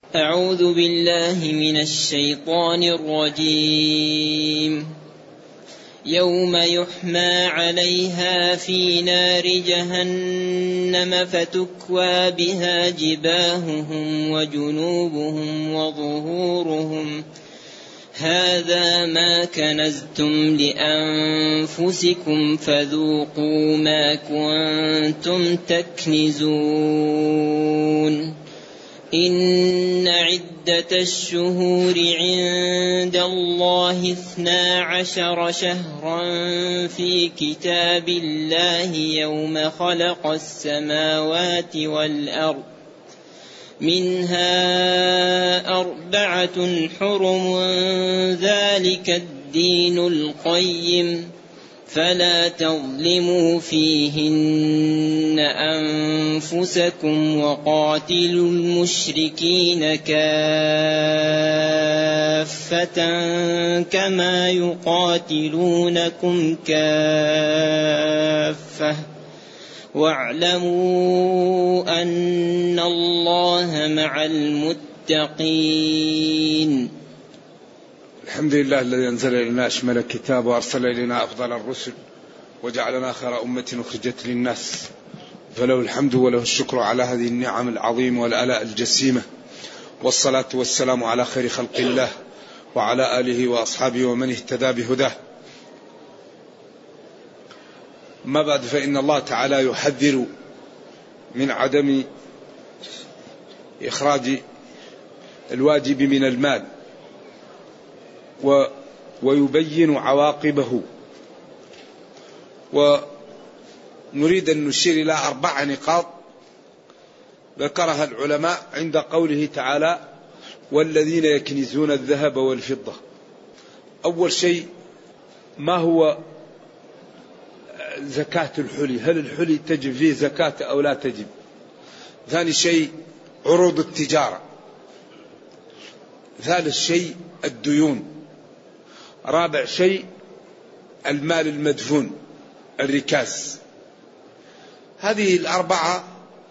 أعوذ بالله من الشيطان الرجيم. يوم يحمى عليها في نار جهنم فتكوى بها جباههم وجنوبهم وظهورهم هذا ما كنزتم لأنفسكم فذوقوا ما كنتم تكنزون. إن عدة الشهور عند الله 12 شهرا في كتاب الله يوم خلق السماوات والأرض منها 4 حرم ذلك الدين القيم فلا تظلموا فيهن أنفسكم وقاتلوا المشركين كافة كما يقاتلونكم كافة واعلموا أن الله مع المتقين. الحمد لله الذي أنزل إلينا أشمل الكتاب وأرسل إلينا أفضل الرسل وجعلنا خير أمة أخرجت للناس، فله الحمد وله الشكر على هذه النعم العظيمة والآلاء الجسيمة، والصلاة والسلام على خير خلق الله وعلى آله وأصحابه ومن اهتدى بهداه. ما بعد، فإن الله تعالى يحذر من عدم إخراج الواجب من المال ويبين عواقبه، ونريد أن نشير إلى 4 نقاط ذكرها العلماء عند قوله تعالى والذين يكنزون الذهب والفضة. أول شيء، ما هو زكاة الحلي؟ هل الحلي تجب فيه زكاة أو لا تجب؟ ثاني شيء عروض التجارة. ثالث شيء الديون. رابع شيء المال المدفون الركاز. هذه 4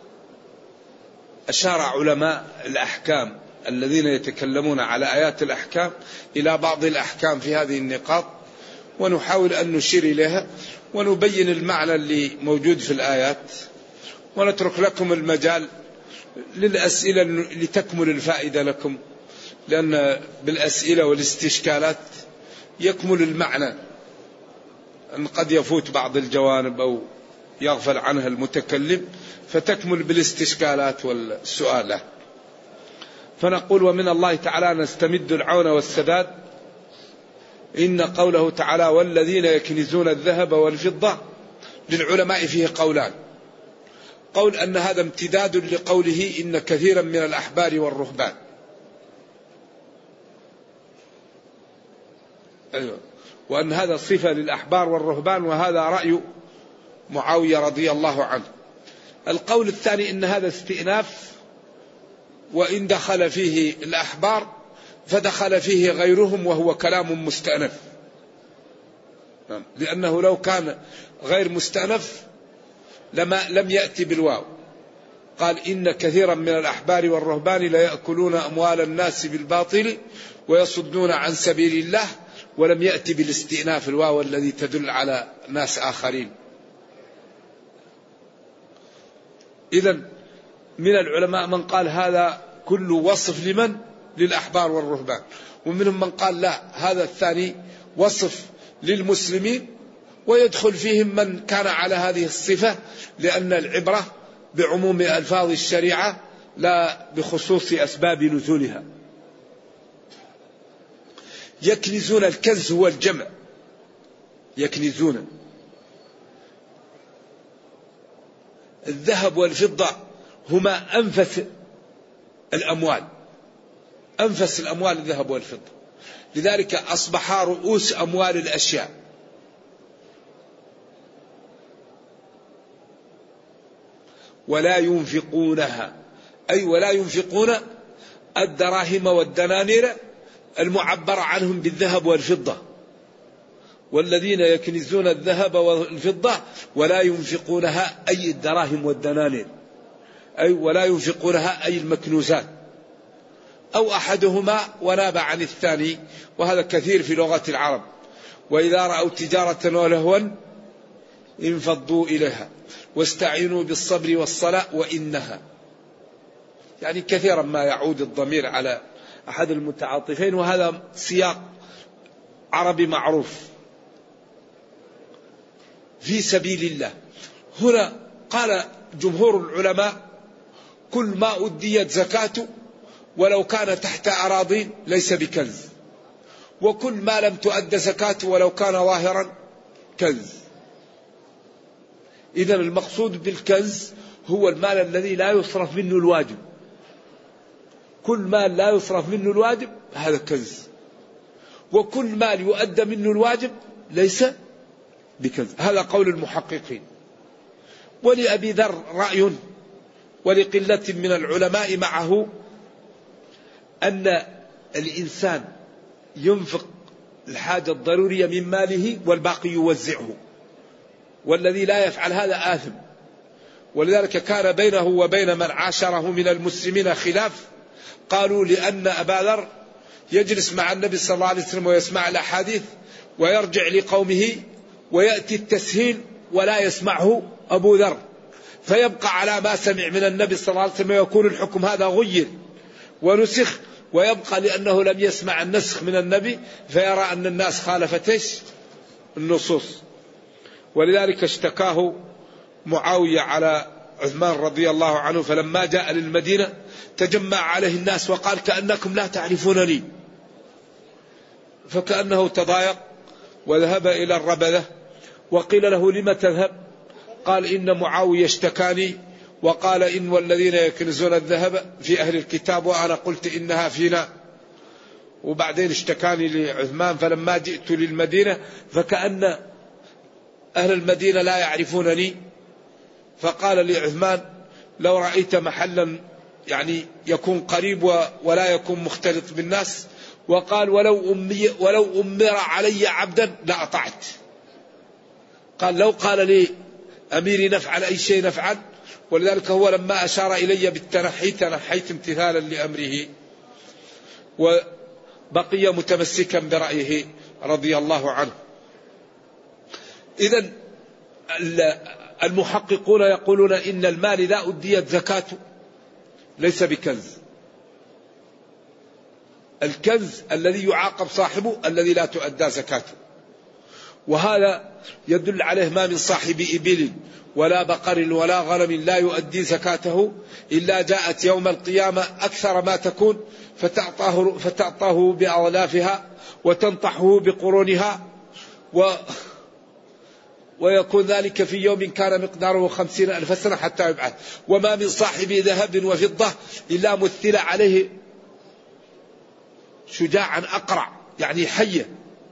أشار علماء الأحكام الذين يتكلمون على آيات الأحكام إلى بعض الأحكام في هذه النقاط، ونحاول أن نشير إليها ونبين المعنى اللي موجود في الآيات، ونترك لكم المجال للأسئلة لتكمل الفائدة لكم، لأن بالأسئلة والاستشكالات يكمل المعنى، أن قد يفوت بعض الجوانب أو يغفل عنها المتكلم، فتكمل بالاستشكالات والسؤال. فنقول ومن الله تعالى نستمد العون والسداد. إن قوله تعالى والذين يكنزون الذهب والفضة للعلماء فيه قولان. قول أن هذا امتداد لقوله إن كثيرا من الأحبار والرهبان، وأن هذا صفة للأحبار والرهبان، وهذا رأي معاوية رضي الله عنه. القول الثاني إن هذا استئناف، وإن دخل فيه الأحبار فدخل فيه غيرهم وهو كلام مستأنف، لأنه لو كان غير مستأنف لم يأتي بالواو. قال إن كثيرا من الأحبار والرهبان لا يأكلون أموال الناس بالباطل ويصدون عن سبيل الله، ولم يأتي بالاستئناف الواو الذي تدل على ناس آخرين. إذن من العلماء من قال هذا كل وصف لمن؟ للأحبار والرهبان، ومنهم من قال لا، هذا الثاني وصف للمسلمين ويدخل فيهم من كان على هذه الصفة، لأن العبرة بعموم ألفاظ الشريعة لا بخصوص أسباب نزولها. يكنزون، الكنز هو الجمع، يكنزون. الذهب والفضة هما أنفس الأموال، أنفس الأموال الذهب والفضة، لذلك أصبحا رؤوس أموال الأشياء. ولا ينفقونها، أي ولا ينفقون الدراهم والدنانير المعبر عنهم بالذهب والفضة. والذين يكنزون الذهب والفضة ولا ينفقونها أي الدراهم والدنانير، أي ولا ينفقونها أي المكنوزات. أو أحدهما وناب عن الثاني، وهذا كثير في لغة العرب. وإذا رأوا تجارة ولهوا انفضوا إليها واستعينوا بالصبر والصلاة وإنها، يعني كثيرا ما يعود الضمير على أحد المتعاطفين، وهذا سياق عربي معروف. في سبيل الله هنا قال جمهور العلماء كل ما أديت زكاته ولو كان تحت أراضين ليس بكنز، وكل ما لم تؤد زكاته ولو كان ظاهرا كنز. إذا المقصود بالكنز هو المال الذي لا يصرف منه الواجب. كل مال لا يصرف منه الواجب هذا كنز، وكل مال يؤدى منه الواجب ليس بكنز. هذا قول المحققين. ولأبي ذر رأي ولقلة من العلماء معه أن الإنسان ينفق الحاجة الضرورية من ماله والباقي يوزعه، والذي لا يفعل هذا آثم. ولذلك كان بينه وبين من عاشره من المسلمين خلاف. قالوا لأن أبا ذر يجلس مع النبي صلى الله عليه وسلم ويسمع الأحاديث ويرجع لقومه ويأتي التسهيل ولا يسمعه أبو ذر، فيبقى على ما سمع من النبي صلى الله عليه وسلم، ويكون الحكم هذا غير ونسخ، ويبقى لأنه لم يسمع النسخ من النبي فيرى أن الناس خالفت النصوص. ولذلك اشتكاه معاوية على عثمان رضي الله عنه، فلما جاء للمدينة تجمع عليه الناس وقال كأنكم لا تعرفونني، فكأنه تضايق وذهب إلى الربذة. وقيل له لم تذهب؟ قال إن معاوية اشتكاني وقال إن والذين يكنزون الذهب في أهل الكتاب وأنا قلت إنها فينا. وبعدين اشتكاني لعثمان، فلما جئت للمدينة فكأن أهل المدينة لا يعرفونني، فقال لعثمان لو رأيت محلا يعني يكون قريب ولا يكون مختلط بالناس، وقال ولو أمر علي عبدا لأطعت. قال لو قال لي أميري نفعل أي شيء نفعل. ولذلك هو لما أشار إلي بالتنحي تنحيت امتثالا لأمره، وبقي متمسكا برأيه رضي الله عنه. إذن المحققون يقولون إن المال إذا أديت زكاته ليس بكنز. الكنز الذي يعاقب صاحبه الذي لا تؤدى زكاته، وهذا يدل عليه ما من صاحب إبل ولا بقر ولا غنم لا يؤدي زكاته إلا جاءت يوم القيامة أكثر ما تكون فتعطاه بأظلافها وتنطحه بقرونها، ويكون ذلك في يوم كان مقداره 50,000 سنة حتى يبعث. وما من صاحب ذهب وفضة إلا مثل عليه شجاعا أقرع، يعني حية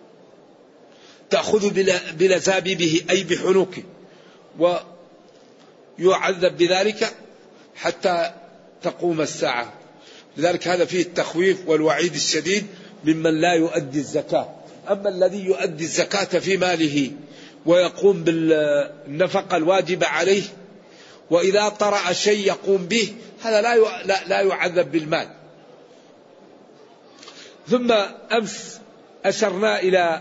تأخذ بلزاببه أي بحنوكه، ويعذب بذلك حتى تقوم الساعة. لذلك هذا فيه التخويف والوعيد الشديد ممن لا يؤدي الزكاة. أما الذي يؤدي الزكاة في ماله ويقوم بالنفقة الواجبة عليه، وإذا طرأ شيء يقوم به، هذا لا يعذب بالمال. ثم أمس أشرنا إلى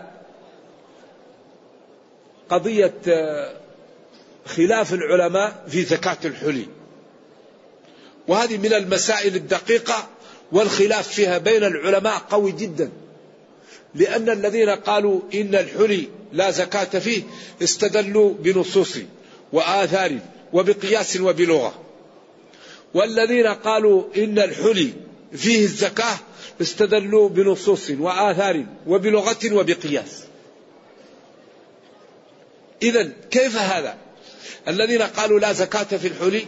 قضية خلاف العلماء في زكاة الحلي، وهذه من المسائل الدقيقة والخلاف فيها بين العلماء قوي جدا، لأن الذين قالوا إن الحلي لا زكاة فيه استدلوا بنصوص وآثار وبقياس وبلغة، والذين قالوا إن الحلي فيه الزكاة استدلوا بنصوص وآثار وبلغة وبقياس. إذن كيف هذا؟ الذين قالوا لا زكاة في الحلي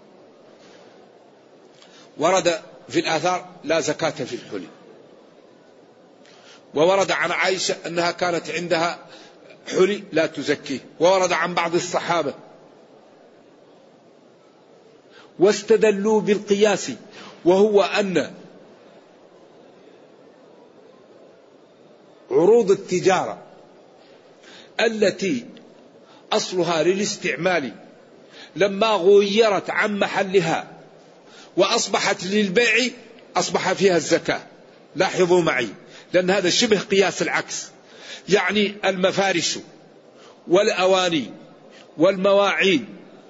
ورد في الآثار لا زكاة في الحلي، وورد عن عائشة أنها كانت عندها حلي لا تزكيه، وورد عن بعض الصحابة، واستدلوا بالقياس، وهو أن عروض التجارة التي أصلها للاستعمال لما غيرت عن محلها وأصبحت للبيع أصبح فيها الزكاة. لاحظوا معي، لأن هذا شبه قياس العكس. يعني المفارش والأواني والمواعين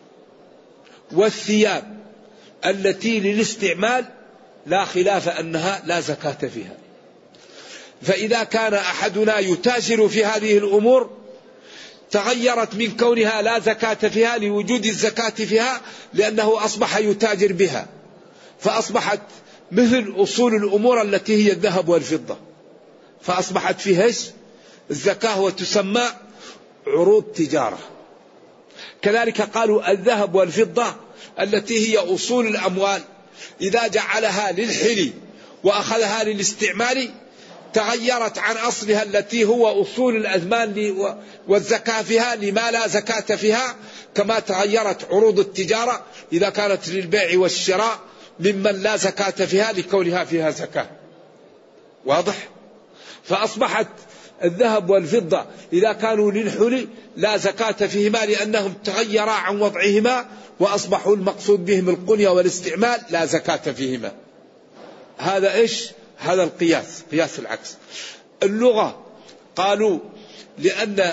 والثياب التي للاستعمال لا خلاف أنها لا زكاة فيها. فإذا كان أحدنا يتاجر في هذه الأمور تغيرت من كونها لا زكاة فيها لوجود الزكاة فيها، لأنه أصبح يتاجر بها، فأصبحت مثل أصول الأمور التي هي الذهب والفضة، فأصبحت فيها الزكاة وتسمى عروض تجارة. كذلك قالوا الذهب والفضة التي هي أصول الأموال إذا جعلها للحل وأخذها للاستعمال تغيرت عن أصلها التي هو أصول الأثمان والزكاة فيها لما لا زكاة فيها، كما تغيرت عروض التجارة إذا كانت للبيع والشراء ممن لا زكاة فيها لكونها فيها زكاة. واضح؟ فأصبحت الذهب والفضة إذا كانوا للحل لا زكاة فيهما لأنهم تغيرا عن وضعهما وأصبحوا المقصود بهم القنية والاستعمال لا زكاة فيهما. هذا إيش؟ هذا القياس، قياس العكس. اللغة قالوا لأن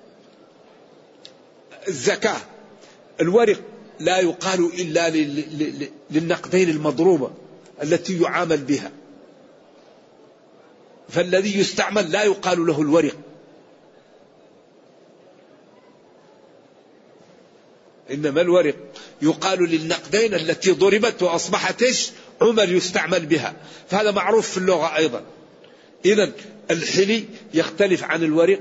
الزكاة الورق لا يقال إلا للنقدين المضروبة التي يعامل بها، فالذي يستعمل لا يقال له الورق. إنما الورق يقال للنقدين التي ضربت وأصبحت عمل يستعمل بها، فهذا معروف في اللغة أيضا. إذن الحلي يختلف عن الورق.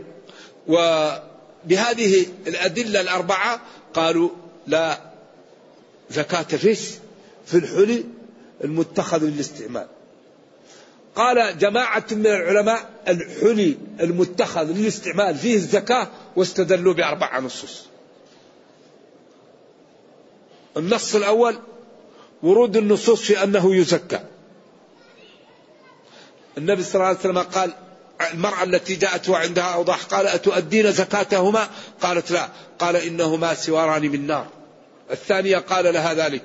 وبهذه الأدلة الأربعة قالوا لا زكاة في الحلي المتخذ للاستعمال. قال جماعة من العلماء الحلي المتخذ للاستعمال فيه الزكاة، واستدلوا بأربع نصوص. النص الأول ورود النصوص في أنه يزكى. النبي صلى الله عليه وسلم قال المرأة التي جاءت وعندها أوضاح قال أتؤدين زكاتهما؟ قالت لا. قال إنهما سواران من نار. الثانية قال لها ذلك.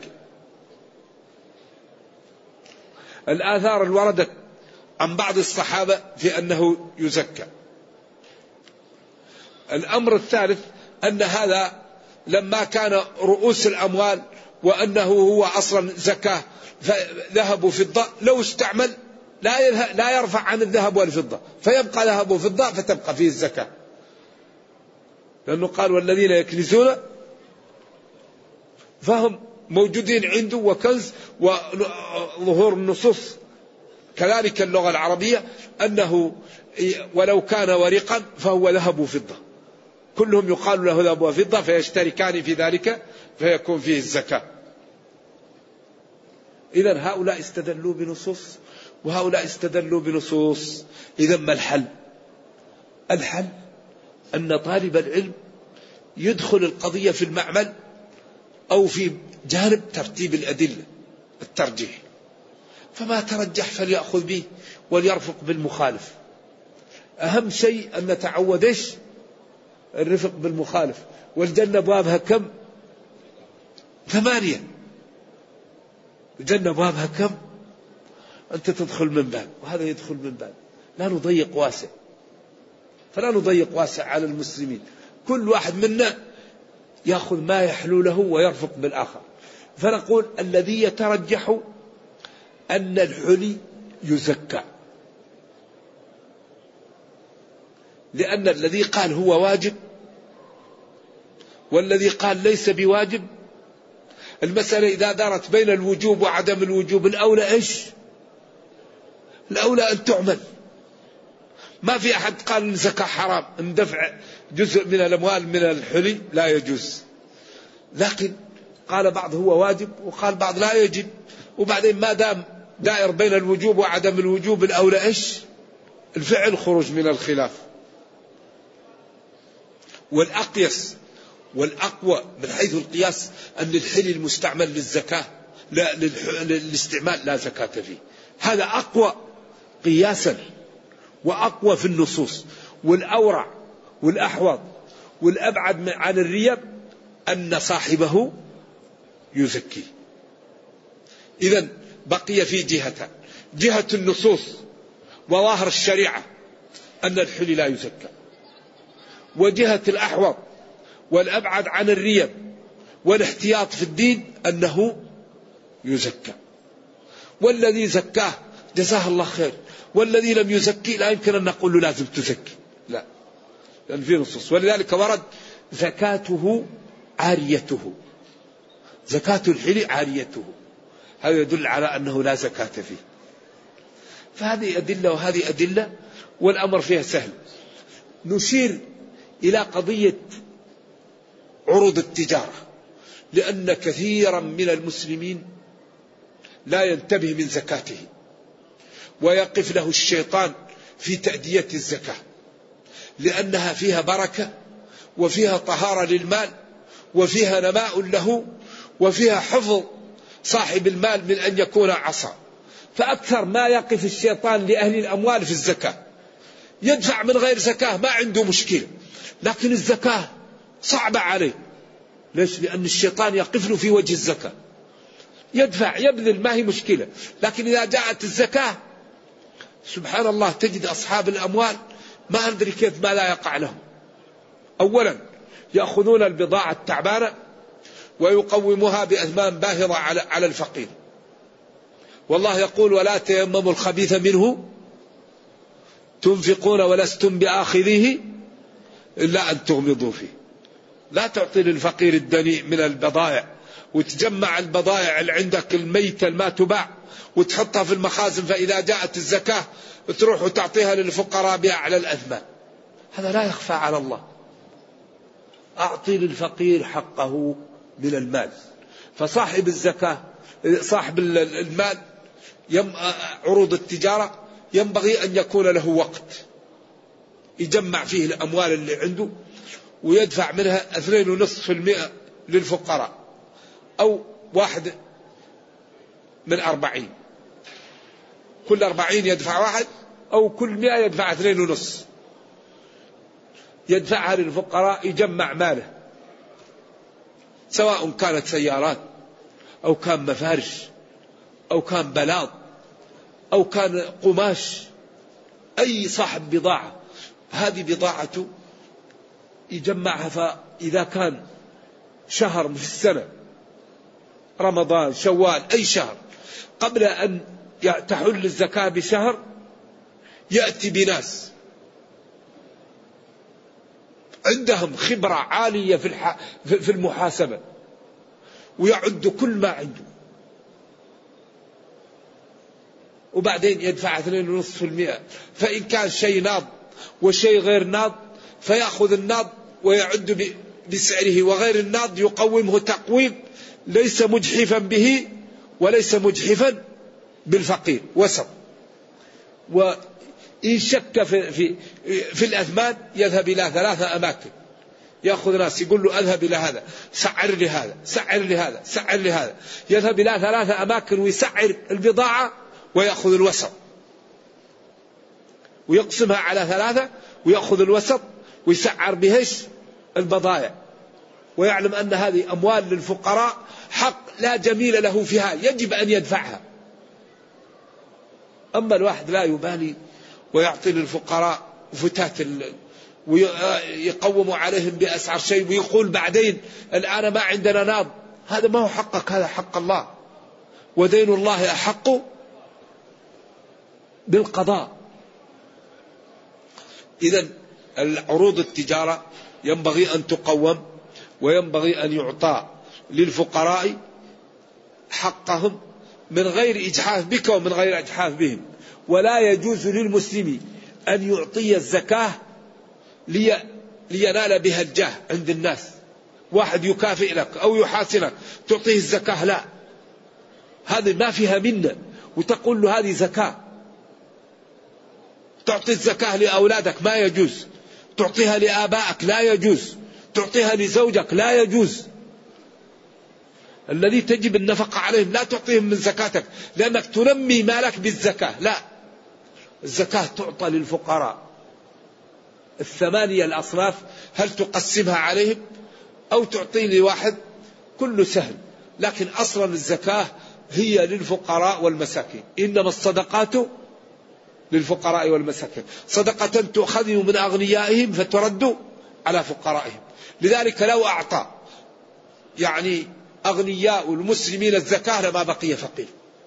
الآثار الوردت عن بعض الصحابة في أنه يزكى. الأمر الثالث أن هذا لما كان رؤوس الأموال وأنه هو أصلا زكاة ذهب وفضة، لو استعمل لا يرفع عن الذهب والفضة فيبقى ذهب وفضة فتبقى فيه الزكاة، لأنه قال والذين يكنزون فهم موجودين عنده وكنز. وظهور النصوص كذلك اللغة العربية أنه ولو كان ورقا فهو ذهب وفضة، كلهم يقال له ذهب وفضة فيشتركان في ذلك فيكون فيه الزكاة. إذن هؤلاء استدلوا بنصوص وهؤلاء استدلوا بنصوص. إذن ما الحل؟ الحل أن طالب العلم يدخل القضية في المعمل أو في جانب ترتيب الأدلة، الترجيح، فما ترجح فليأخذ به وليرفق بالمخالف. أهم شيء أن نتعود الرفق بالمخالف. والجنة بابها كم؟ 8. الجنة بابها كم؟ أنت تدخل من باب وهذا يدخل من باب، لا نضيق واسع، فلا نضيق واسع على المسلمين. كل واحد منا يأخذ ما يحلو له ويرفق بالآخر. فنقول الذي يترجح أن الحلي يزكى، لأن الذي قال هو واجب والذي قال ليس بواجب، المسألة إذا دارت بين الوجوب وعدم الوجوب الأولى إيش؟ الأولى أن تعمل. ما في أحد قال إن الزكاة حرام، إن دفع جزء من الأموال من الحلي لا يجوز، لكن قال بعض هو واجب وقال بعض لا يجب. وبعدين ما دام دائر بين الوجوب وعدم الوجوب الأولى إيش؟ الفعل، خروج من الخلاف. والأقيس والأقوى من حيث القياس أن الحلي المستعمل للزكاة للاستعمال لا زكاة فيه. هذا أقوى قياسا وأقوى في النصوص. والأورع والأحوط والأبعد عن الريب أن صاحبه يزكي. إذن بقي في جهتان: جهة النصوص وظاهر الشريعة أن الحلي لا يزكى، وجهة الأحوط والأبعد عن الريب والاحتياط في الدين أنه يزكى. والذي زكاه جزاه الله خير، والذي لم يزكي لا يمكن أن نقول له لازم تزكي، لا، لأن في نصوص. ولذلك ورد زكاته عاريته، زكاة الحلي عاريته، هذا يدل على أنه لا زكاة فيه. فهذه أدلة وهذه أدلة، والأمر فيها سهل. نشير إلى قضية عروض التجارة، لأن كثيرا من المسلمين لا ينتبه من زكاته، ويقف له الشيطان في تأدية الزكاة، لأنها فيها بركة وفيها طهارة للمال وفيها نماء له وفيها حفظ صاحب المال من أن يكون عصا. فأكثر ما يقف الشيطان لأهل الأموال في الزكاة. يدفع من غير زكاة ما عنده مشكلة، لكن الزكاة صعبة عليه. ليش؟ لأن الشيطان يقف له في وجه الزكاة. يدفع يبذل ما هي مشكلة، لكن إذا جاءت الزكاة سبحان الله تجد أصحاب الأموال ما أدري كيف ما لا يقع لهم. أولا يأخذون البضاعة التعبانة ويقوموها بأثمان باهظة على الفقير. والله يقول: ولا تيمموا الخبيث منه تنفقون ولستم بآخذيه إلا أن تغمضوا فيه. لا تعطي للفقير الدنيء من البضائع وتجمع البضائع اللي عندك الميتة ما تباع وتحطها في المخازن، فإذا جاءت الزكاة تروح وتعطيها للفقراء بأعلى الأثمان. هذا لا يخفى على الله. أعطي للفقير حقه من المال. فصاحب الزكاة صاحب المال عروض التجارة ينبغي أن يكون له وقت يجمع فيه الأموال اللي عنده ويدفع منها 2.5% للفقراء، أو 1/40. كل 40 يدفع 1، أو كل 100 يدفع 2.5. يدفعها للفقراء، يجمع ماله، سواء كانت سيارات أو كان مفارش أو كان بلاط أو كان قماش. أي صاحب بضاعة هذه بضاعته يجمعها. فإذا كان شهر في السنة، رمضان، شوال، أي شهر، قبل أن تحل الزكاة بشهر يأتي بناس عندهم خبرة عالية في المحاسبة ويعد كل ما عنده، وبعدين يدفع 2.5%. فإن كان شيء ناض وشيء غير ناض فيأخذ الناض ويعد بسعره، وغير الناض يقومه تقويم ليس مجحفا به وليس مجحفا بالفقير، وسط. وإن شك في الأثمان يذهب إلى 3 أماكن، يأخذ ناس يقول له أذهب إلى هذا، سعر لي هذا، سعر لي هذا، سعر لي هذا. يذهب إلى 3 أماكن ويسعر البضاعة ويأخذ الوسط، ويقسمها على 3 ويأخذ الوسط ويسعر بهش البضائع، ويعلم أن هذه أموال للفقراء حق لا جميل له فيها، يجب أن يدفعها. أما الواحد لا يبالي ويعطي للفقراء فتات ويقوم عليهم بأسعار شيء ويقول بعدين الآن ما عندنا ناض. هذا ما هو حقك، هذا حق الله، ودين الله أحق بالقضاء. إذن العروض التجارة ينبغي أن تقوم، وينبغي أن يعطى للفقراء حقهم من غير إجحاف بك ومن غير إجحاف بهم. ولا يجوز للمسلم أن يعطي الزكاة لينال بها الجاه عند الناس. واحد يكافئ لك أو يحاسنك تعطيه الزكاة، لا، هذه ما فيها منة، وتقول له هذه زكاة. تعطي الزكاة لأولادك ما يجوز، تعطيها لآبائك لا يجوز، تعطيها لزوجك لا يجوز. الذي تجب النفقة عليهم لا تعطيهم من زكاتك لأنك تنمي مالك بالزكاة، لا، الزكاة تعطى للفقراء. 8 الأصناف هل تقسمها عليهم أو تعطي لواحد؟ كله سهل، لكن أصلا الزكاة هي للفقراء والمساكين، إنما الصدقات للفقراء والمساكين، صدقة تؤخذ من أغنيائهم فترد على فقرائهم. لذلك لو أعطى يعني أغنياء المسلمين الزكاة لما بقي فقير،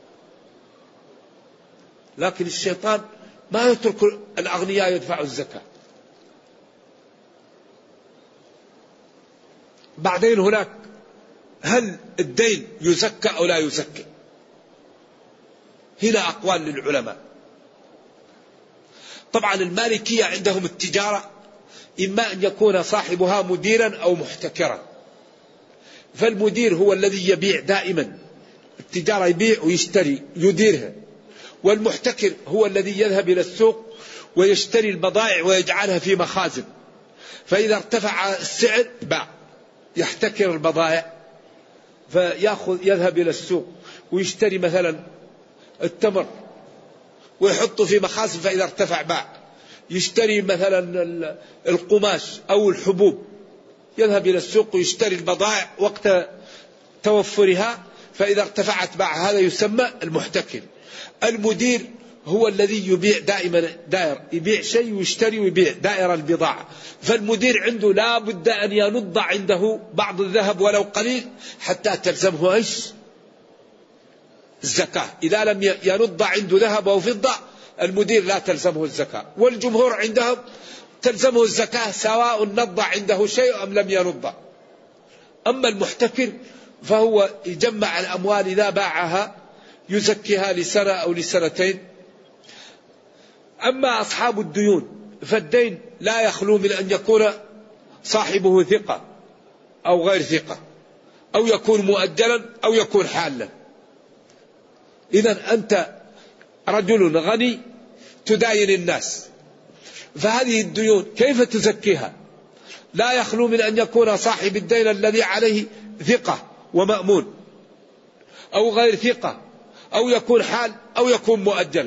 لكن الشيطان ما يترك الأغنياء يدفعوا الزكاة. بعدين هناك هل الدين يزكى أو لا يزكى؟ هنا أقوال للعلماء. طبعا المالكية عندهم التجارة إما أن يكون صاحبها مديرا أو محتكرا، فالمدير هو الذي يبيع دائما، التجارة يبيع ويشتري يديرها، والمحتكر هو الذي يذهب إلى السوق ويشتري البضائع ويجعلها في مخازن، فإذا ارتفع السعر باع، يحتكر البضائع يذهب إلى السوق ويشتري مثلا التمر ويحطه في مخازن، فإذا ارتفع باع. يشتري مثلا القماش أو الحبوب، يذهب إلى السوق ويشتري البضائع وقت توفرها، فإذا ارتفعت باع. هذا يسمى المحتكر. المدير هو الذي يبيع دائما، دائر يبيع شيء ويشتري ويبيع، دائرة البضاعة. فالمدير عنده لا بد أن ينض عنده بعض الذهب ولو قليل حتى تلزمه ايش؟ الزكاة. إذا لم ينض عنده ذهب أو فضة المدير لا تلزمه الزكاة. والجمهور عندهم تلزمه الزكاة سواء نض عنده شيء أم لم ينض. أما المحتكر فهو يجمع الأموال إذا باعها يزكيها لسنة أو لسنتين. أما أصحاب الديون فالدين لا يخلو من أن يكون صاحبه ثقة أو غير ثقة، أو يكون مؤجلا أو يكون حالا. إذا أنت رجل غني تداين الناس، فهذه الديون كيف تزكيها؟ لا يخلو من أن يكون صاحب الدين الذي عليه ثقة ومأمون، أو غير ثقة، أو يكون حال أو يكون مؤجلا.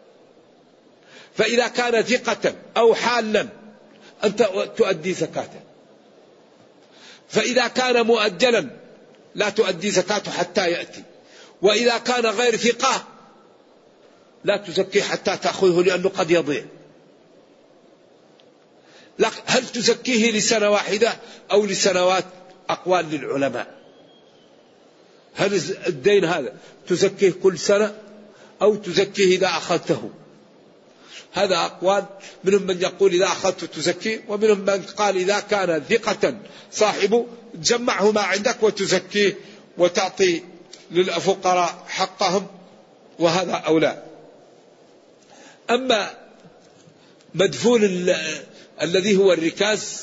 فإذا كان ثقة أو حالا أنت تؤدي زكاته، فإذا كان مؤجلا لا تؤدي زكاته حتى يأتي، وإذا كان غير ثقة لا تزكي حتى تأخذه لأنه قد يضيع. هل تزكيه لسنة واحدة أو لسنوات؟ أقوال للعلماء. هل الدين هذا تزكيه كل سنة أو تزكيه إذا أخذته؟ هذا أقوال، منهم من يقول إذا أخذته تزكيه، ومنهم من قال إذا كان ثقة صاحبه تجمعه ما عندك وتزكيه وتعطي للفقراء حقهم، وهذا أولى. أما مدفون الذي هو الركاز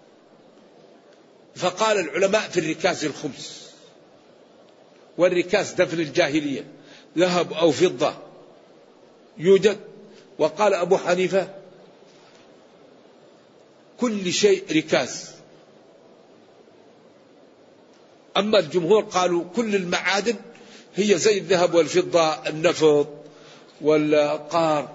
فقال العلماء في الركاز الخمس، والركاز دفن الجاهلية ذهب أو فضة يوجد. وقال أبو حنيفة كل شيء ركاز. أما الجمهور قالوا كل المعادن هي زي الذهب والفضة، النفط والقار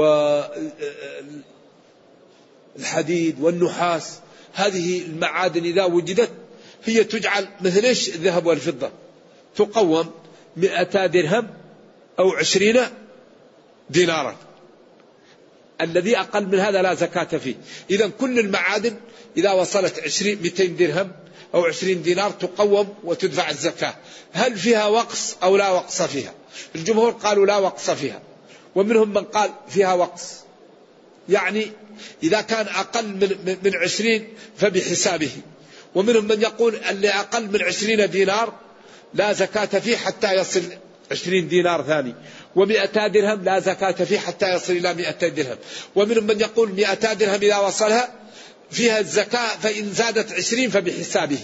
والحديد والنحاس، هذه المعادن إذا وجدت هي تجعل مثل الذهب والفضة، تقوم 200 درهم أو 20 دينارا. الذي أقل من هذا لا زكاة فيه. إذا كل المعادن إذا وصلت 200 درهم أو 20 دينار تقوم وتدفع الزكاة. هل فيها وقص أو لا وقص فيها؟ الجمهور قالوا لا وقص فيها، ومنهم من قال فيها وقص، يعني إذا كان أقل من 20 فبحسابه. ومنهم من يقول اللي أقل من 20 دينار لا زكاة فيه حتى يصل 20 دينار ثاني، و200 درهم لا زكاة فيه حتى يصل إلى 200 درهم. ومنهم من يقول 200 درهم إذا وصلها فيها الزكاة، فإن زادت 20 فبحسابه.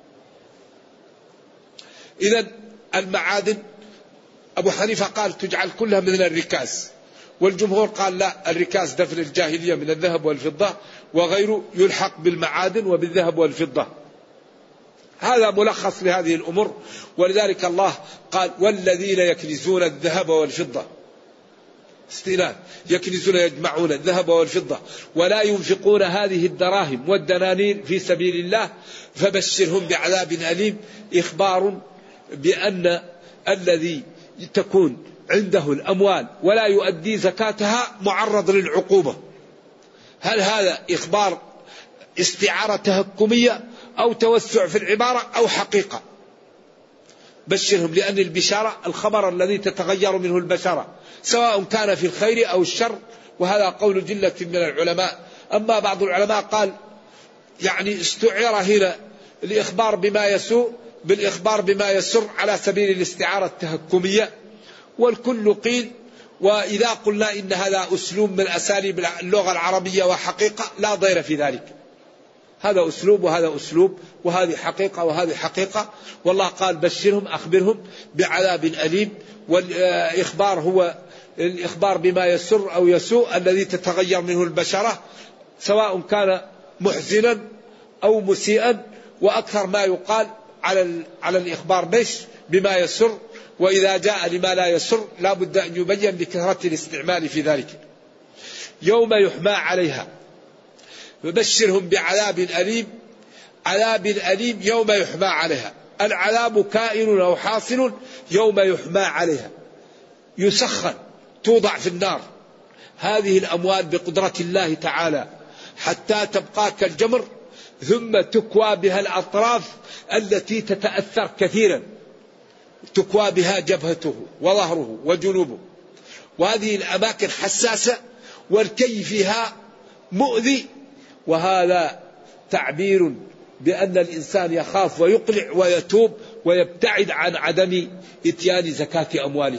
إذن المعادن أبو حنيفة قال تجعل كلها من الركاز، والجمهور قال لا، الركاز دفن الجاهلية من الذهب والفضة، وغيره يلحق بالمعادن وبالذهب والفضة. هذا ملخص لهذه الأمور. ولذلك الله قال والذين يكنزون الذهب والفضة، استئناف، يكنزون يجمعون الذهب والفضة ولا ينفقون هذه الدراهم والدنانير في سبيل الله فبشرهم بعذاب أليم. إخبار بأن الذي تكون عنده الأموال ولا يؤدي زكاتها معرض للعقوبة. هل هذا إخبار استعارة تهكمية أو توسع في العبارة أو حقيقة؟ بشرهم، لأن البشارة الخبر الذي تتغير منه البشرة سواء كان في الخير أو الشر، وهذا قول جلة من العلماء. أما بعض العلماء قال يعني استعير هنا الإخبار بما يسوء بالإخبار بما يسر على سبيل الاستعارة التهكمية، والكل قيل. وإذا قلنا إن هذا أسلوب من أساليب اللغة العربية وحقيقة لا ضير في ذلك، هذا أسلوب وهذا أسلوب، وهذه حقيقة وهذه حقيقة. والله قال بشرهم أخبرهم بعذاب أليم، والإخبار هو الإخبار بما يسر أو يسوء الذي تتغير منه البشرة سواء كان محزنا أو مسيئا، وأكثر ما يقال على الإخبار بما يسر، وإذا جاء لما لا يسر لا بد أن يبين لكثرة الاستعمال في ذلك. يوم يحمى عليها فبشرهم بعذاب أليم. عذاب أليم يوم يحمى عليها، العذاب كائن أو حاصل يوم يحمى عليها، يسخن توضع في النار هذه الأموال بقدرة الله تعالى حتى تبقى كالجمر، ثم تكوى بها الأطراف التي تتأثر كثيرا، تكوى بها جبهته وظهره وجنوبه، وهذه الأماكن حساسة والكي فيها مؤذي. وهذا تعبير بأن الإنسان يخاف ويقلع ويتوب ويبتعد عن عدم إتيان زكاة أمواله.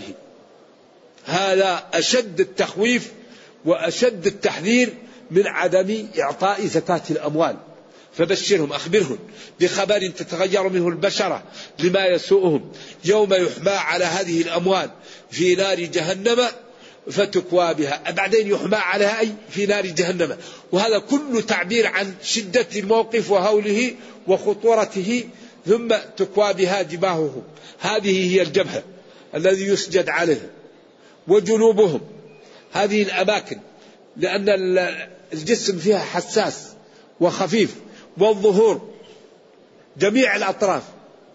هذا أشد التخويف وأشد التحذير من عدم إعطاء زكاة الأموال. فبشرهم أخبرهم بخبر تتغير منه البشرة لما يسوءهم، يوم يحمى على هذه الأموال في نار جهنم فتكوى بها. بعدين يحمى عليها أي في نار جهنم، وهذا كله تعبير عن شدة الموقف وهوله وخطورته. ثم تكوى بها جباههم، هذه هي الجبهة الذي يسجد عليه، وجنوبهم هذه الأماكن لأن الجسم فيها حساس وخفيف، والظهور جميع الأطراف.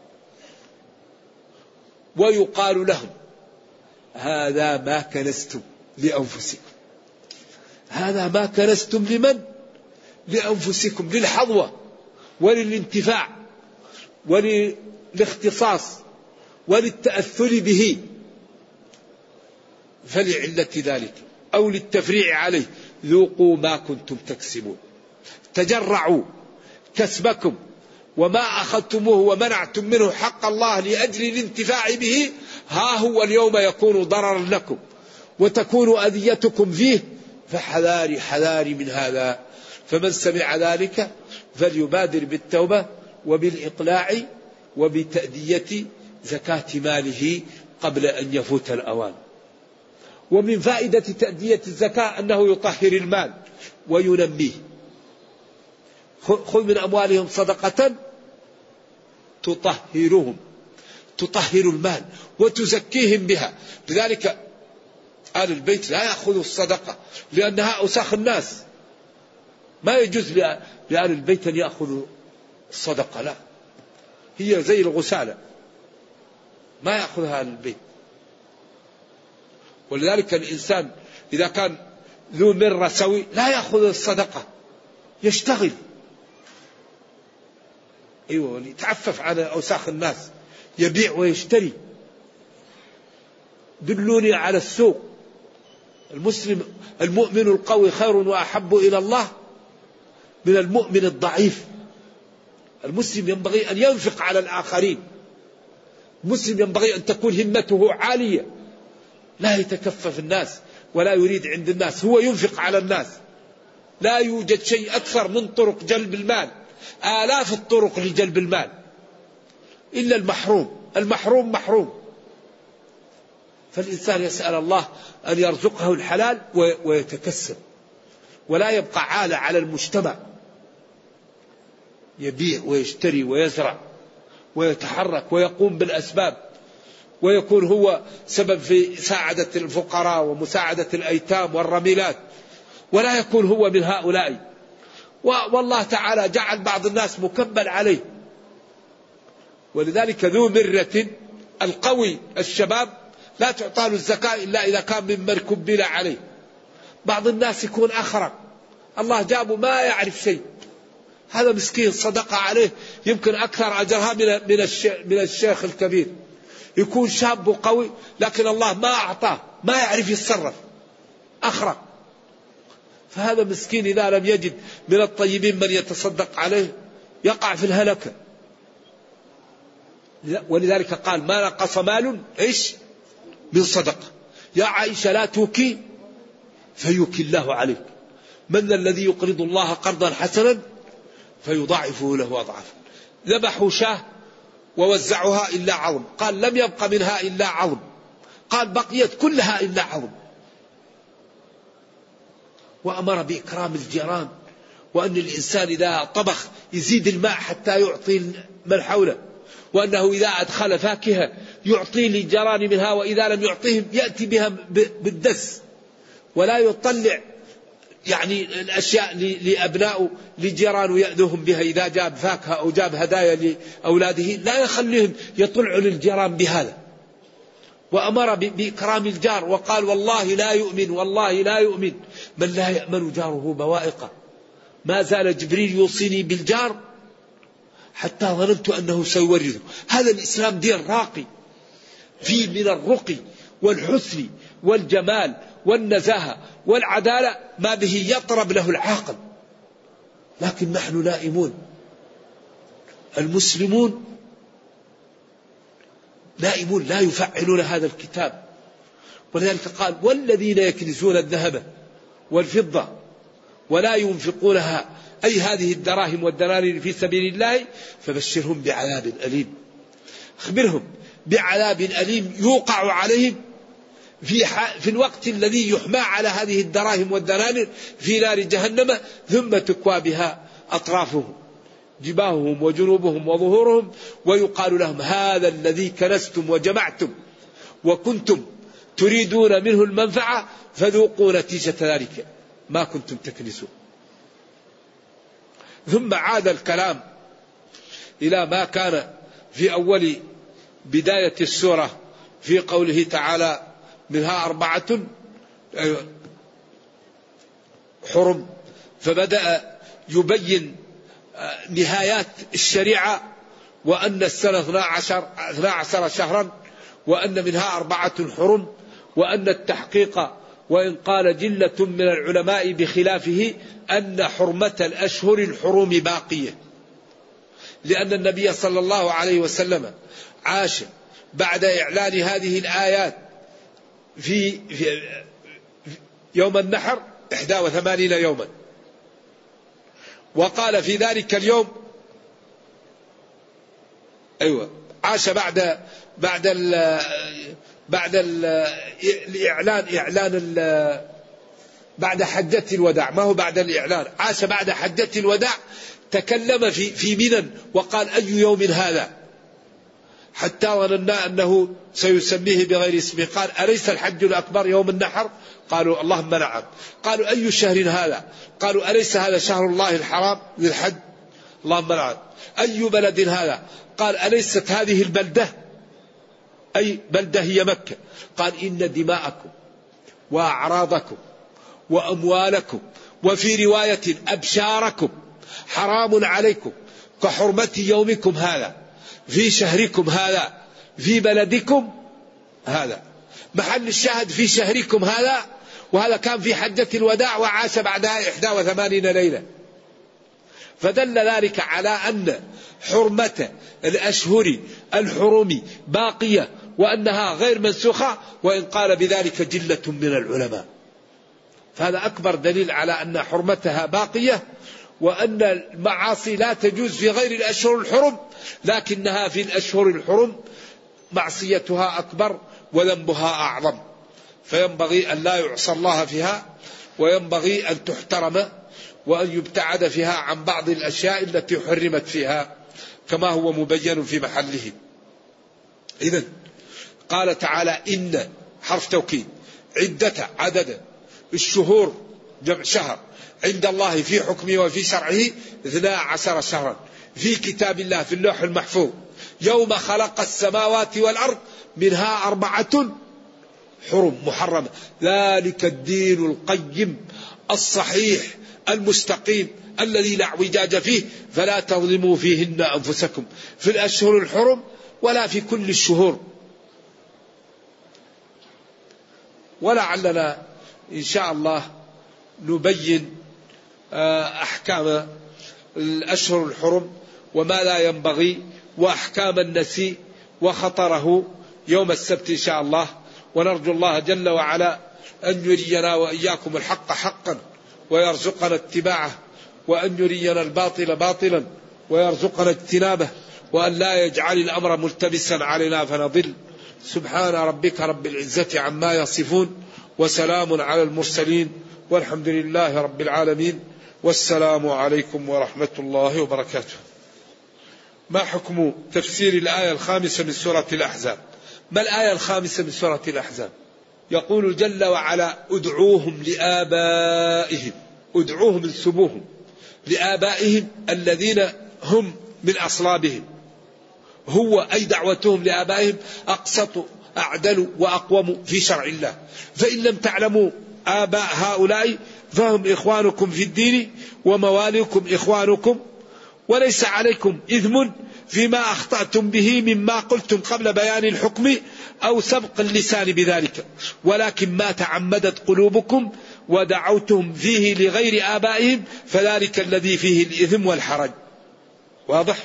ويقال لهم هذا ما كنستم لأنفسكم. هذا ما كنستم لمن؟ لأنفسكم، للحظوة وللانتفاع وللاختصاص وللتأثر به، فلعلة ذلك أو للتفريع عليه ذوقوا ما كنتم تكسبون. تجرعوا كسبكم وما أخذتموه ومنعتم منه حق الله لأجل الانتفاع به، ها هو اليوم يكون ضررا لكم وتكون أذيتكم فيه، فحذاري حذاري من هذا. فمن سمع ذلك فليبادر بالتوبة وبالإقلاع وبتأدية زكاة ماله قبل أن يفوت الأوان. ومن فائدة تأدية الزكاة أنه يطهر المال وينميه. خذ من أموالهم صدقة تطهرهم، تطهر المال وتزكيهم بها. لذلك آل البيت لا يأخذوا الصدقة لأنها أوساخ الناس، ما يجوز لآل البيت أن يأخذوا الصدقة، لا، هي زي الغسالة ما يأخذها آل البيت. ولذلك الإنسان إذا كان ذو مرة سوي لا يأخذ الصدقة، يشتغل، أيوة، يتعفف عن أوساخ الناس، يبيع ويشتري. دلوني على السوق. المؤمن القوي خير وأحب إلى الله من المؤمن الضعيف. المسلم ينبغي أن ينفق على الآخرين، المسلم ينبغي أن تكون همته عالية، لا يتكفف الناس ولا يريد عند الناس، هو ينفق على الناس. لا يوجد شيء أكثر من طرق جلب المال، آلاف الطرق لجلب المال، إلا المحروم محروم. فالإنسان يسأل الله أن يرزقه الحلال ويتكسب، ولا يبقى عالة على المجتمع، يبيع ويشتري ويزرع ويتحرك ويقوم بالأسباب، ويكون هو سبب في مساعدة الفقراء ومساعدة الأيتام والرميلات، ولا يكون هو من هؤلاء. والله تعالى جعل بعض الناس مكبل عليه. ولذلك ذو مرة القوي الشباب لا تعطى له الزكاة إلا إذا كان ممن كبل عليه. بعض الناس يكون أخرق، الله جابه ما يعرف شيء، هذا مسكين صدقة عليه يمكن أكثر أجرها من الشيخ الكبير. يكون شاب وقوي لكن الله ما أعطاه، ما يعرف يتصرف، أخرق. فهذا مسكين إذا لم يجد من الطيبين من يتصدق عليه يقع في الهلكة. ولذلك قال ما نقص مال إيش من صدقة. يا عائشة لا توكي فيوكي الله عليك، من الذي يقرض الله قرضا حسنا فيضاعفه له أضعافا. ذبحوا شاه ووزعوها إلا عظم، قال لم يبق منها إلا عظم، قال بقيت كلها إلا عظم. وأمر بإكرام الجيران، وأن الإنسان إذا طبخ يزيد الماء حتى يعطي من حوله، وأنه إذا أدخل فاكهة يعطي للجيران منها، وإذا لم يعطيهم يأتي بها بالدس، ولا يطلع يعني الأشياء لأبنائه لجيران ويأذوهم بها. إذا جاب فاكهة أو جاب هدايا لأولاده لا يخليهم يطلعوا للجيران بهذا. وأمر بإكرام الجار، وقال والله لا يؤمن، والله لا يؤمن من لا يأمن جاره بوائقه. ما زال جبريل يوصيني بالجار حتى ظننت أنه سيورثه. هذا الإسلام دين راقي فيه من الرقي والحسن والجمال والنزاهة والعدالة ما به يطرب له العاقل. لكن نحن نائمون، المسلمون نائمون لا يفعلون هذا الكتاب. ولذلك قال والذين يكنزون الذهب والفضة ولا ينفقونها، أي هذه الدراهم والدنانير في سبيل الله، فبشرهم بعذاب أليم. اخبرهم بعذاب أليم يوقع عليهم في الوقت الذي يحمى على هذه الدراهم والدنانير في نار جهنم، ثم تكوى بها أطرافهم جباههم وجنوبهم وظهورهم، ويقال لهم هذا الذي كنستم وجمعتم وكنتم تريدون منه المنفعة فذوقوا نتيجة ذلك ما كنتم تكنسون. ثم عاد الكلام إلى ما كان في أول بداية السورة في قوله تعالى منها 4 حرم، فبدأ يبين نهايات الشريعة، وأن السنة 12 شهرا، وأن منها 4 حرم، وأن التحقيق وإن قال جلة من العلماء بخلافه أن حرمة الأشهر الحرم باقية، لأن النبي صلى الله عليه وسلم عاش بعد إعلان هذه الآيات في يوم النحر 81 يوما، وقال في ذلك اليوم عاش بعد الإعلان بعد حجة الوداع، ما هو بعد الإعلان، عاش بعد حجة الوداع. تكلم في منى وقال أي يوم هذا، حتى ظننا أنه سيسميه بغير اسمه. قال أليس الحج الأكبر يوم النحر؟ قالوا اللهم نعم. قالوا أي شهر هذا؟ قالوا أليس هذا شهر الله الحرام للحج؟ اللهم نعم. أي بلد هذا؟ قال أليست هذه البلدة؟ أي بلدة هي مكة. قال إن دماءكم وأعراضكم وأموالكم وفي رواية أبشاركم حرام عليكم كحرمة يومكم هذا في شهركم هذا في بلدكم هذا. محل الشاهد في شهركم هذا، وهذا كان في حجة الوداع وعاش بعدها 81 ليلة. فدل ذلك على أن حرمة الأشهر الحرم باقية وأنها غير منسوخة، وإن قال بذلك جلة من العلماء. فهذا أكبر دليل على أن حرمتها باقية، وأن المعاصي لا تجوز في غير الأشهر الحرم، لكنها في الأشهر الحرم معصيتها أكبر وذنبها أعظم، فينبغي أن لا يعصى الله فيها، وينبغي أن تحترم وأن يبتعد فيها عن بعض الأشياء التي حرمت فيها كما هو مبين في محله. إذن قال تعالى إن حرف توكيد عدد الشهور جمع شهر عند الله في حكمه وفي شرعه 12 شهرا في كتاب الله في اللوح المحفوظ يوم خلق السماوات والأرض منها 4 حرم محرمة. ذلك الدين القيم الصحيح المستقيم الذي لا اعوجاج فيه، فلا تظلموا فيهن أنفسكم في الأشهر الحرم ولا في كل الشهور. ولعلنا إن شاء الله نبين أحكام الأشهر الحرم وما لا ينبغي، وأحكام النسيء وخطره يوم السبت إن شاء الله. ونرجو الله جل وعلا أن يرينا وإياكم الحق حقا ويرزقنا اتباعه، وأن يرينا الباطل باطلا ويرزقنا اجتنابه، وأن لا يجعل الأمر ملتبسا علينا فنضل. سبحان ربك رب العزة عما يصفون، وسلام على المرسلين، والحمد لله رب العالمين، والسلام عليكم ورحمة الله وبركاته. ما حكم تفسير الآية 5 من سورة الأحزاب؟ ما الآية 5 من سورة الأحزاب؟ يقول جل وعلا: ادعوهم لآبائهم، ادعوهم انسبوهم لآبائهم الذين هم من أصلابهم. هو أي دعوتهم لآبائهم أقسط أعدل وأقوم في شرع الله. فإن لم تعلموا آباء هؤلاء فهم إخوانكم في الدين ومواليكم إخوانكم، وليس عليكم إثم فيما أخطأتم به مما قلتم قبل بيان الحكم أو سبق اللسان بذلك، ولكن ما تعمدت قلوبكم ودعوتهم فيه لغير آبائهم فذلك الذي فيه الإثم والحرج. واضح؟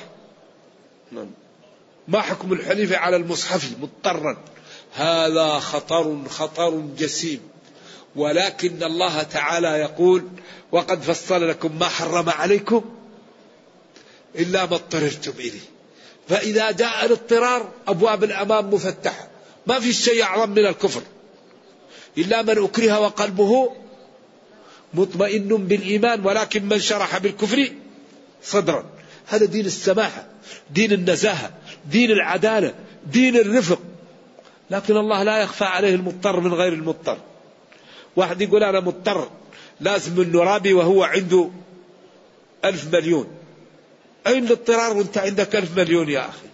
ما حكم الحلف على المصحف مضطرا؟ هذا خطر جسيم، ولكن الله تعالى يقول: وقد فصل لكم ما حرم عليكم إلا ما اضطررتم إليه. فإذا جاء الاضطرار أبواب الأمام مفتحة، ما في شيء أعظم من الكفر، إلا من أكره وقلبه مطمئن بالإيمان ولكن من شرح بالكفر صدرا. هذا دين السماحة، دين النزاهة، دين العدالة، دين الرفق. لكن الله لا يخفى عليه المضطر من غير المضطر. واحد يقول أنا مضطر لازم النرابي وهو عنده 1,000 مليون. أين الاضطرار وانت عندك 1,000 مليون يا أخي؟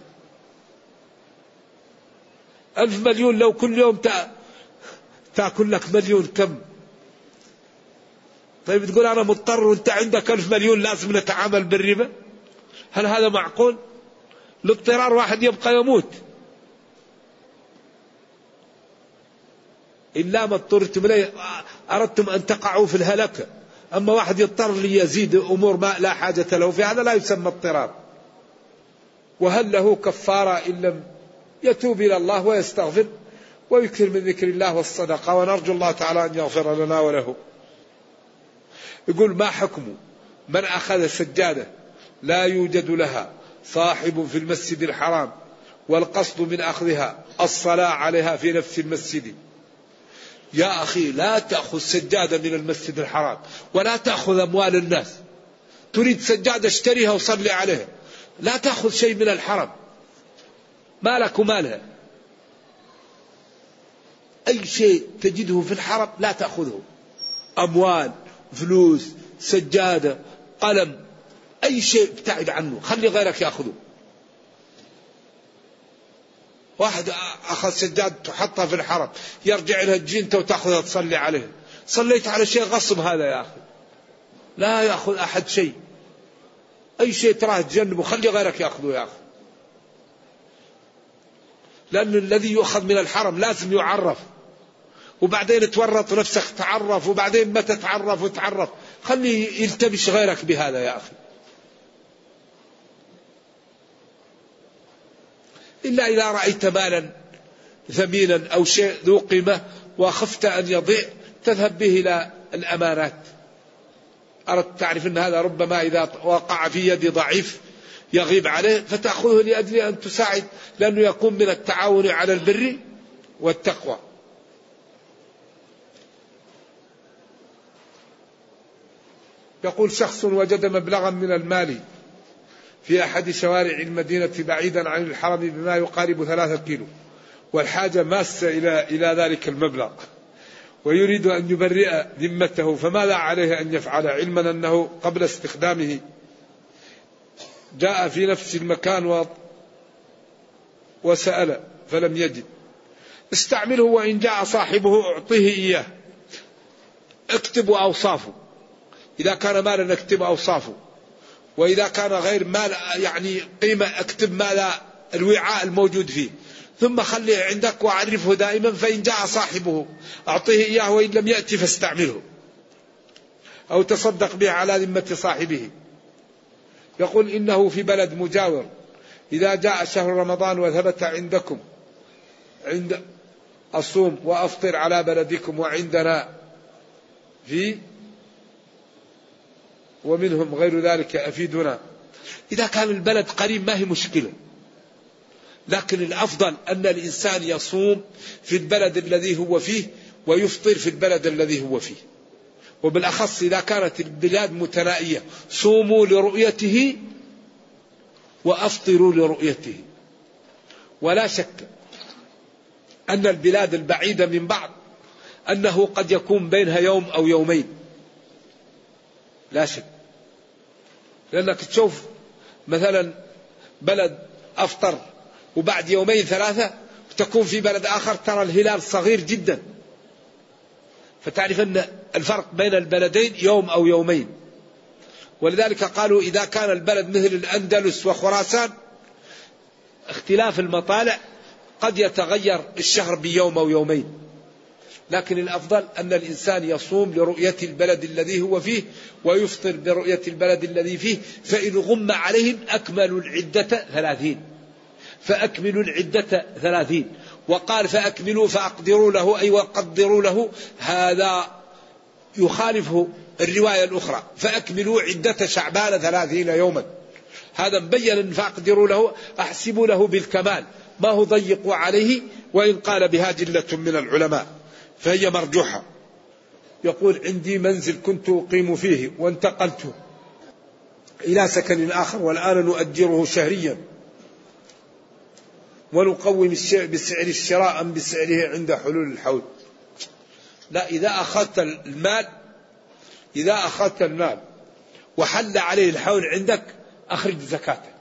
1,000 مليون لو كل يوم تأكل لك مليون كم؟ طيب تقول أنا مضطر وانت عندك 1,000 مليون لازم نتعامل بالربا؟ هل هذا معقول؟ الاضطرار واحد يبقى يموت. إلا ما اضطرتم إليه أردتم أن تقعوا في الهلكة. أما واحد يضطر ليزيد أمور ما لا حاجة له في هذا لا يسمى اضطرار. وهل له كفارة إن لم يتوب إلى الله ويستغفر ويكثر من ذكر الله والصدقة، ونرجو الله تعالى أن يغفر لنا وله. يقول: ما حكم من أخذ سجادة لا يوجد لها صاحب في المسجد الحرام والقصد من أخذها الصلاة عليها في نفس المسجد؟ يا أخي لا تأخذ سجادة من المسجد الحرام ولا تأخذ أموال الناس. تريد سجادة اشتريها وصلي عليها، لا تأخذ شيء من الحرم. ما لك ومالها. أي شيء تجده في الحرم لا تأخذه، أموال، فلوس، سجادة، قلم، أي شيء ابتعد عنه، خلي غيرك يأخذه. واحد أخذ سجادة تحطها في الحرم يرجع لها تجي أنت وتأخذها تصلي عليها، صليت على شيء غصب هذا يا أخي. لا يأخذ أحد شيء، أي شيء تراه تجنبه، خلي غيرك يأخذه يا أخي. لأن الذي يؤخذ من الحرم لازم يعرف، وبعدين تورط نفسك تعرف، وبعدين ما تتعرف وتعرف، خلي يلتبس غيرك بهذا يا أخي. إلا إذا رأيت مالا ثمينا أو شيء ذو قيمة وخفت أن يضيع تذهب به إلى الأمانات. أردت تعرف أن هذا ربما إذا وقع في يد ضعيف يغيب عليه فتأخذه لأجل أن تساعد، لأنه يكون من التعاون على البر والتقوى. يقول: شخص وجد مبلغا من المال في أحد شوارع المدينة بعيدا عن الحرم بما يقارب 3 كيلو، والحاجة ماسة إلى ذلك المبلغ، ويريد أن يبرئ ذمته، فماذا عليه أن يفعل، علما أنه قبل استخدامه جاء في نفس المكان وسأل فلم يجد؟ استعمله، وإن جاء صاحبه أعطيه إياه. اكتبوا أوصافه، إذا كان مالا اكتب أوصافه، وإذا كان غير مال يعني قيمة اكتب مال الوعاء الموجود فيه، ثم خليه عندك وعرفه دائما، فإن جاء صاحبه أعطيه إياه، وإن لم يأتي فاستعمله أو تصدق به على ذمة صاحبه. يقول إنه في بلد مجاور، إذا جاء شهر رمضان وثبت عندكم عند أصوم وأفطر على بلدكم وعندنا في ومنهم غير ذلك أفيدنا. إذا كان البلد قريب ما هي مشكلة، لكن الأفضل أن الإنسان يصوم في البلد الذي هو فيه ويفطر في البلد الذي هو فيه، وبالأخص إذا كانت البلاد متنائية صوموا لرؤيته وأفطروا لرؤيته. ولا شك أن البلاد البعيدة من بعض أنه قد يكون بينها يوم أو يومين، لا شك، لأنك تشوف مثلا بلد أفطر وبعد يومين ثلاثة تكون في بلد آخر ترى الهلال صغير جدا، فتعرف أن الفرق بين البلدين يوم أو يومين. ولذلك قالوا إذا كان البلد مثل الأندلس وخراسان اختلاف المطالع قد يتغير الشهر بيوم أو يومين، لكن الأفضل أن الإنسان يصوم لرؤية البلد الذي هو فيه ويفطر برؤية البلد الذي فيه، فإن غم عليهم أكملوا العدة 30، فأكملوا العدة 30. وقال فأكملوا فأقدروا له أي وقدروا له، هذا يخالفه الرواية الأخرى فأكملوا عدة شعبان 30 يوما، هذا مبين فأقدروا له أحسبوا له بالكمال، ما هو ضيقوا عليه، وإن قال بها جلة من العلماء فهي مرجوحة. يقول عندي منزل كنت أقيم فيه وانتقلت إلى سكن آخر والآن نؤجره شهريا ونقوم بسعر الشراء أم بسعره عند حلول الحول. لا، إذا أخذت المال وحل عليه الحول عندك أخرج زكاته.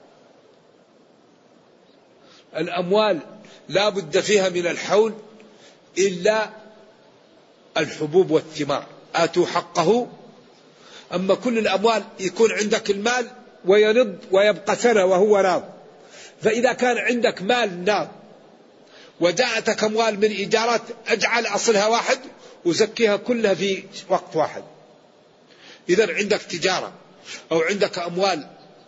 الأموال لا بد فيها من الحول إلا الحبوب والثمار، آتوا حقه. أما كل الأموال يكون عندك المال وينض ويبقى سنة وهو ناض، فإذا كان عندك مال ناض وجاءتك أموال من إيجارات أجعل أصلها واحد وزكيها كلها في وقت واحد. إذا عندك تجارة أو عندك أموال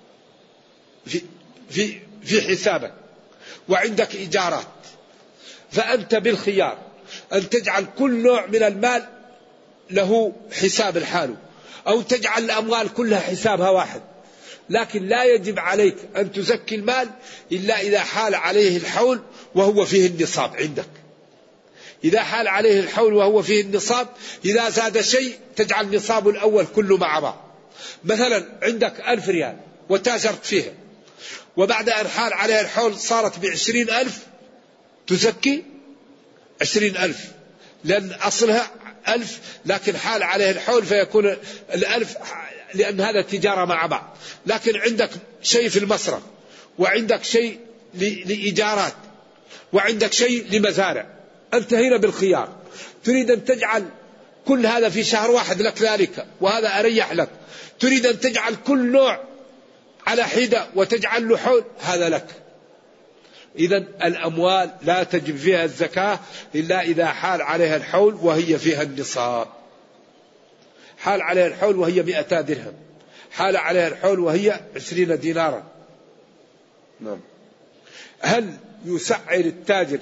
في حسابك وعندك إيجارات، فأنت بالخيار أن تجعل كل نوع من المال له حساب الحال، أو تجعل الأموال كلها حسابها واحد، لكن لا يجب عليك أن تزكي المال إلا إذا حال عليه الحول وهو فيه النصاب عندك. إذا حال عليه الحول وهو فيه النصاب، إذا زاد شيء تجعل نصاب الأول كله مع بعض. مثلا عندك 1000 ريال وتاجرت فيها، وبعد أن حال عليها الحول صارت ب20,000، تزكي 20,000 لأن أصلها 1000، لكن حال عليه الحول فيكون 1000 لأن هذا تجارة مع بعض. لكن عندك شيء في المصرف وعندك شيء لإيجارات وعندك شيء لمزارع، أنت هنا بالخيار، تريد أن تجعل كل هذا في شهر واحد لك ذلك وهذا أريح لك، تريد أن تجعل كل نوع على حدة وتجعل له حول، هذا لك. إذا الأموال لا تجب فيها الزكاة إلا إذا حال عليها الحول وهي فيها النصاب. حال عليها الحول وهي 200 درهم، حال عليها الحول وهي 20 دينارا. نعم. هل يسعر التاجر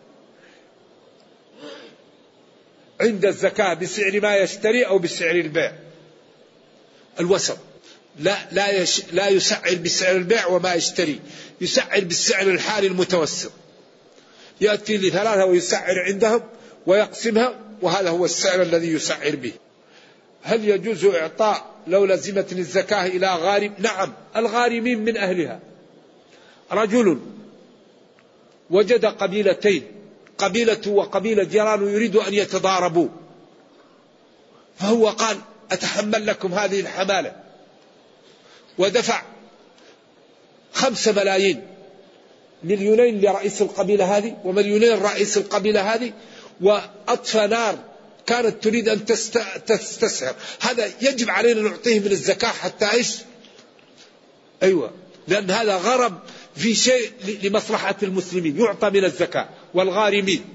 عند الزكاة بسعر ما يشتري أو بسعر البيع؟ الوسط، لا يسعر بسعر البيع وما يشتري، يسعر بالسعر الحالي المتوسط، يأتي ل3 ويسعر عندهم ويقسمها، وهذا هو السعر الذي يسعر به. هل يجوز إعطاء لو لزمتني الزكاة إلى غارم؟ نعم، الغارمين من أهلها. رجل وجد قبيلتين، قبيلة وقبيلة جيران، يريد أن يتضاربوا، فهو قال أتحمل لكم هذه الحمالة، ودفع 5 ملايين مليونين لرئيس القبيلة هذه ومليونين رئيس القبيلة هذه، وأطفى نار كانت تريد أن تستسهر، هذا يجب علينا نعطيه من الزكاة حتى إيش؟ أيوة، لأن هذا غرب في شيء لمصلحة المسلمين، يعطى من الزكاة والغارمين،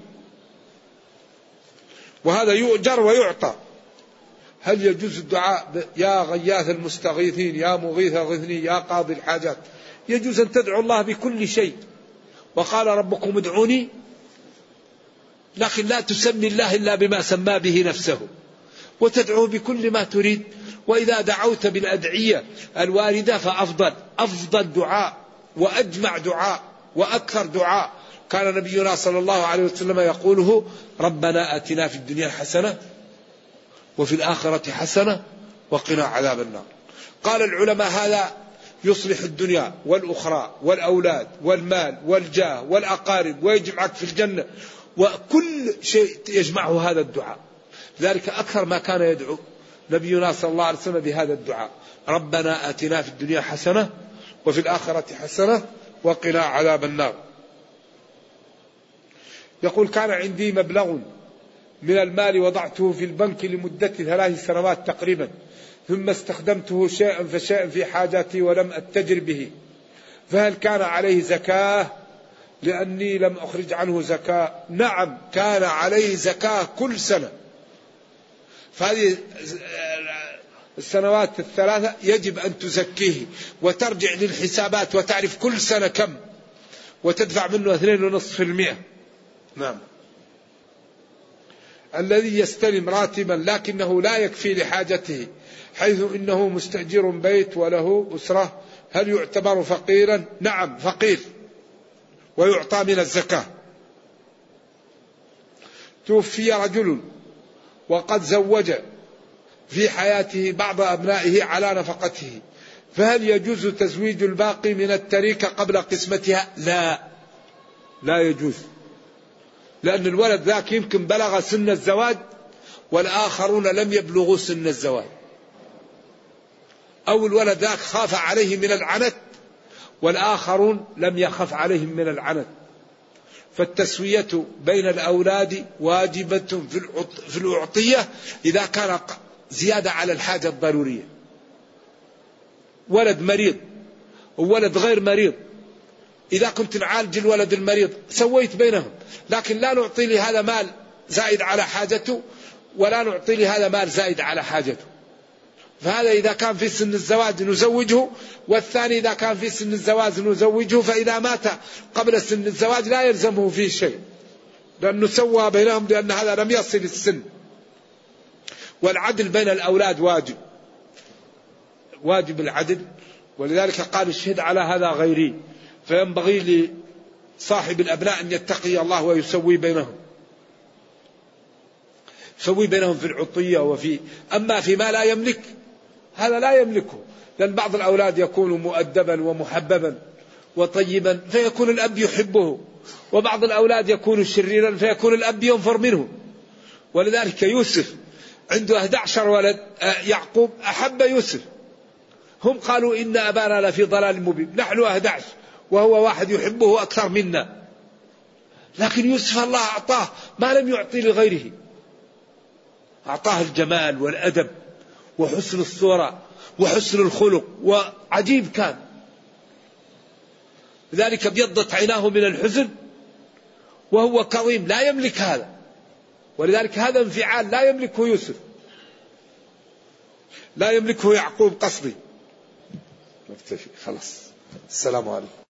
وهذا يؤجر ويعطى. هل يجوز الدعاء يا غياث المستغيثين يا مغيث غثني يا قاضي الحاجات؟ يجوز أن تدعو الله بكل شيء، وقال ربكم ادعوني، لكن لا تسمي الله إلا بما سمى به نفسه، وتدعوه بكل ما تريد. وإذا دعوت بالأدعية الواردة فأفضل دعاء وأجمع دعاء وأكثر دعاء كان نبينا صلى الله عليه وسلم يقوله: ربنا آتنا في الدنيا حسنة وفي الآخرة حسنة وقنا عذاب النار. قال العلماء هذا يصلح الدنيا والأخرى والأولاد والمال والجاه والأقارب ويجمعك في الجنة، وكل شيء يجمعه هذا الدعاء. ذلك أكثر ما كان يدعو نبينا صلى الله عليه وسلم بهذا الدعاء: ربنا آتنا في الدنيا حسنة وفي الآخرة حسنة وقنا عذاب النار. يقول: كان عندي مبلغ من المال وضعته في البنك لمدة 3 سنوات تقريبا، ثم استخدمته شيئا فشيئا في حاجاتي ولم أتجر به، فهل كان عليه زكاة لأني لم أخرج عنه زكاة؟ نعم، كان عليه زكاة كل سنة. فهذه السنوات 3 يجب أن تزكيه وترجع للحسابات وتعرف كل سنة كم، وتدفع منه 2.5%. نعم. الذي يستلم راتبا لكنه لا يكفي لحاجته، حيث إنه مستأجر بيت وله أسرة، هل يعتبر فقيرا؟ نعم، فقير ويعطى من الزكاة. توفي رجل وقد زوج في حياته بعض أبنائه على نفقته، فهل يجوز تزويج الباقي من التركة قبل قسمتها؟ لا يجوز، لأن الولد ذاك يمكن بلغ سن الزواج والآخرون لم يبلغوا سن الزواج، أو الولد ذاك خاف عليه من العنت والآخرون لم يخف عليهم من العنت. فالتسوية بين الأولاد واجبة في الأعطية إذا كان زيادة على الحاجة الضرورية. ولد مريض وولد غير مريض، إذا كنت نعالج الولد المريض سويت بينهم، لكن لا نعطي لهذا مال زائد على حاجته ولا نعطي لهذا مال زائد على حاجته. فهذا إذا كان في سن الزواج نزوجه، والثاني إذا كان في سن الزواج نزوجه، فإذا مات قبل سن الزواج لا يلزمه فيه شيء، لأنه سوى بينهم، لأن هذا لم يصل السن. والعدل بين الأولاد واجب العدل، ولذلك قال: الشهد على هذا غيري. فينبغي لصاحب الأبناء أن يتقي الله ويسوي بينهم، يسوي بينهم في العطية أما فيما لا يملك هذا لا يملكه، لأن بعض الأولاد يكون مؤدبا ومحببا وطيبا فيكون الأب يحبه، وبعض الأولاد يكون شريرا فيكون الأب ينفر منه. ولذلك يوسف عنده 11 ولد، يعقوب أحب يوسف، هم قالوا إن أبانا لفي ضلال مبين، نحن 11 وهو واحد يحبه أكثر منا، لكن يوسف الله أعطاه ما لم يعطي لغيره، أعطاه الجمال والأدب وحسن الصورة وحسن الخلق، وعجيب كان. لذلك ابيضت عيناه من الحزن وهو كظيم لا يملك هذا، ولذلك هذا انفعال لا يملكه يوسف، لا يملكه يعقوب قصدي. خلاص، السلام عليكم.